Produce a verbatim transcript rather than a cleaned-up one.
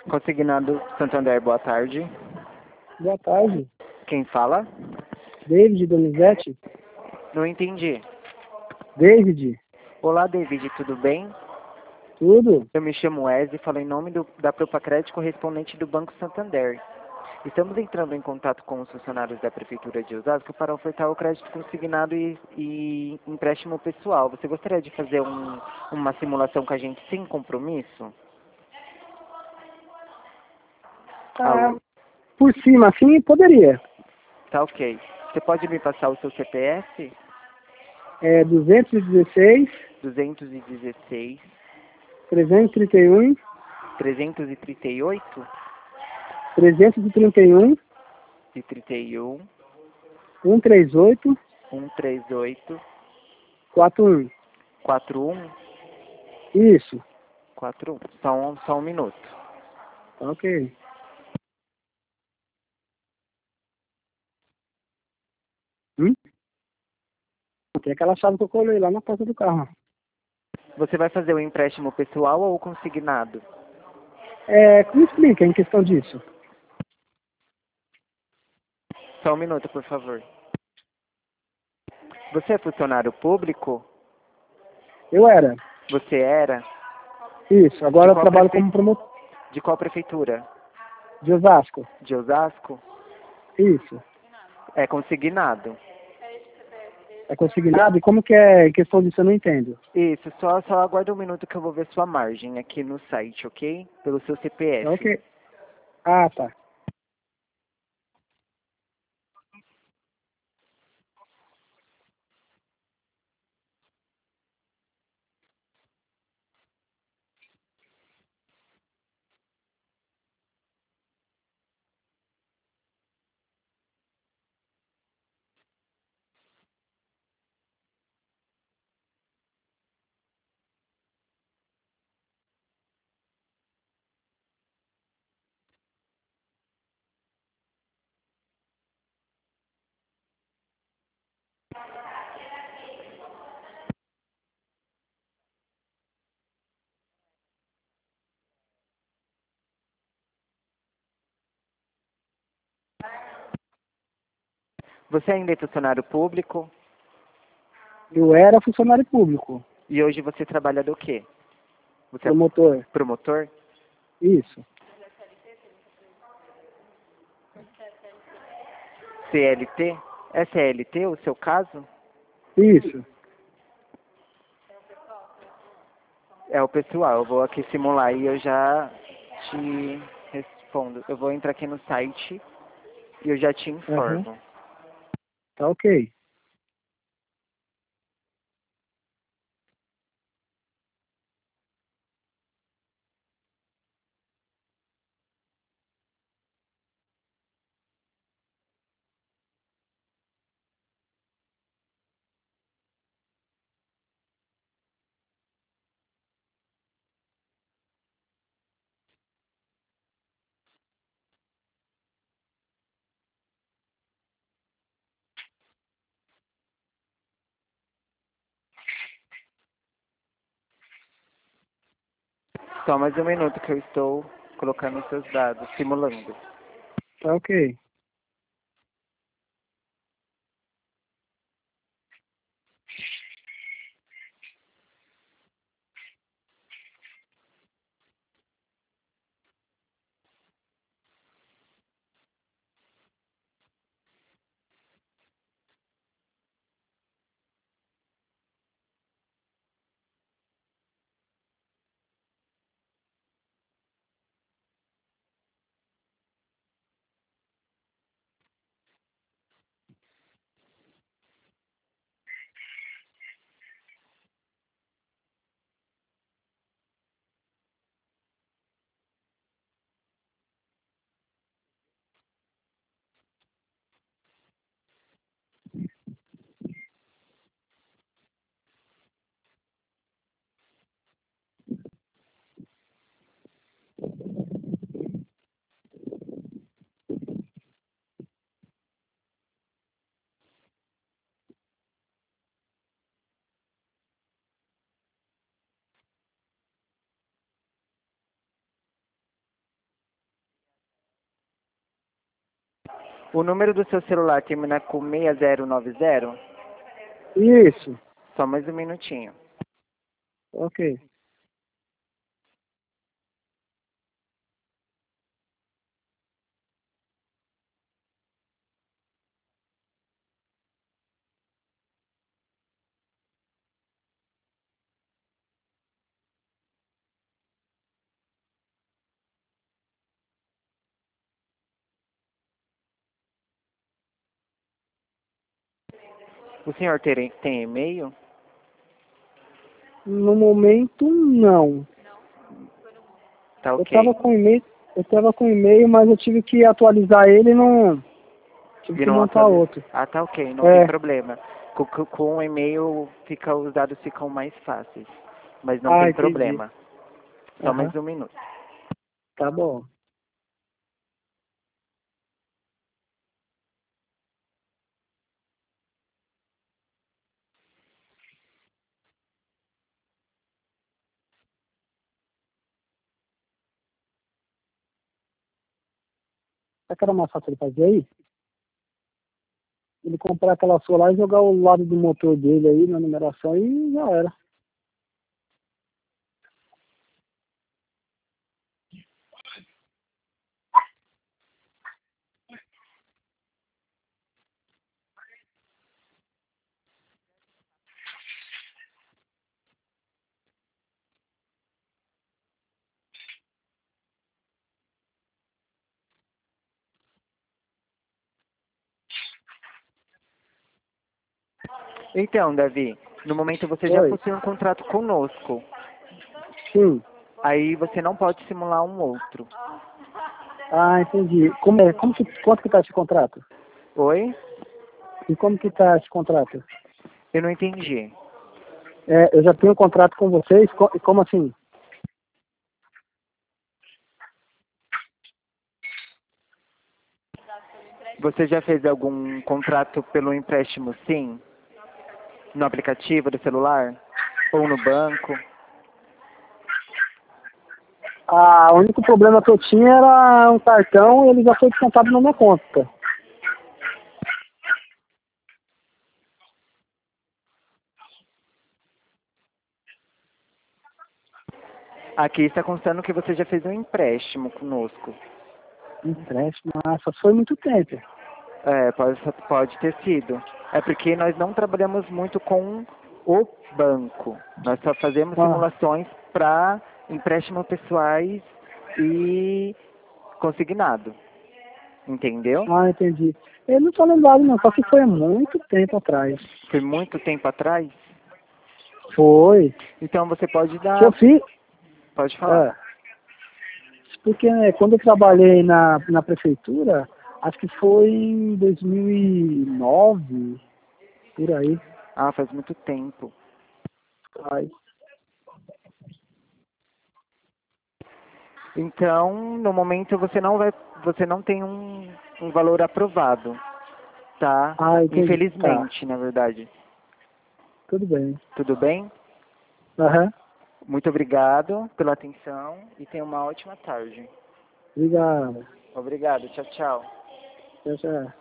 Consignado Santander, boa tarde. Boa tarde. Quem fala? David Donizete? Não entendi. David? Olá, David, tudo bem? Tudo? Eu me chamo Wesley e falo em nome do, da Propacred correspondente do Banco Santander. Estamos entrando em contato com os funcionários da Prefeitura de Osasco para ofertar o crédito consignado e, e empréstimo pessoal. Você gostaria de fazer um, uma simulação com a gente sem compromisso? Ah, Alô? por cima, assim, poderia. Tá ok. Você pode me passar o seu C P F? É duzentos e dezesseis, duzentos e dezesseis, trezentos e trinta e um, trezentos e trinta e oito trezentos e trinta e um, e trinta e um, cento e trinta e oito, cento e trinta e oito, quarenta e um. quarenta e um, Isso. quarenta e um. Só um, só um minuto. Tá ok. Hum? Tem aquela chave que eu colei lá na porta do carro. Você vai fazer o empréstimo pessoal ou consignado? É, me explica em questão disso. Só um minuto, por favor. Você é funcionário público? Eu era. Você era? Isso. De Agora eu qual, trabalho prefe... como promotor de qual prefeitura? de Osasco. De Osasco? Isso. É consignado. É consignado? E como que é em questão disso eu não entendo. Isso, só, só aguarda um minuto que eu vou ver sua margem aqui no site, ok? Pelo seu C P Tá F. ok. Ah, tá. Você ainda é funcionário público? Eu era funcionário público. E hoje você trabalha do quê? Você é Promotor. promotor? Isso. C L T? É C L T o seu caso? Isso. É o pessoal, eu vou aqui simular e eu já te respondo. Eu vou entrar aqui no site e eu já te Aham. informo. Tá ok. Só mais um minuto que eu estou colocando os seus dados, simulando. Tá ok. O número do seu celular termina com seis zero nove zero? Isso. Só mais um minutinho. Ok. O senhor tem, tem e-mail? No momento, não. Tá Eu ok. tava com e-mail, eu tava com e-mail, mas eu tive que atualizar ele e não. Tive E que não montar atualiza. outro. Ah, tá ok, não tem É. problema. Com, com, com o e-mail fica, os dados ficam mais fáceis. Mas não Ah, tem entendi. problema. Só Aham. mais um minuto. Tá bom. Sabe o que era mais fácil ele fazer aí? Ele comprar aquela sua lá e jogar o lado do motor dele aí na numeração e já era. Então, Davi, no momento você já Oi. possui um contrato conosco. Sim. Aí você não pode simular um outro. Ah, entendi. Como é? Como que, quanto que tá esse contrato? Oi? E como que tá esse contrato? Eu não entendi. É, eu já tenho um contrato com vocês, co- como assim? Você já fez algum contrato pelo empréstimo, sim? No aplicativo do celular? Ou no banco? Ah, o único problema que eu tinha era um cartão e ele já foi descontado na minha conta. Aqui está constando que você já fez um empréstimo conosco. Empréstimo, nossa, foi muito tempo. É, pode, pode ter sido. É porque nós não trabalhamos muito com o banco. Nós só fazemos Ah, simulações para empréstimo pessoais e consignado. Entendeu? ah, entendi. Eu não tô lembrado não, só que foi há muito tempo atrás. Foi muito tempo atrás. Foi. Então você pode Que eu dar. fiz, Pode falar. é, porque né, quando eu trabalhei na, na prefeitura, acho que foi em dois mil e nove, por aí. Ah, faz muito tempo. Aí. Então, no momento você não vai. Você não tem um, um valor aprovado. Tá? Ah, entendi. Tá, Infelizmente, na verdade. tudo bem. Tudo bem? Aham, Muito obrigado pela atenção e tenha uma ótima tarde. obrigado. Obrigado. Tchau, tchau. Tchau, tchau.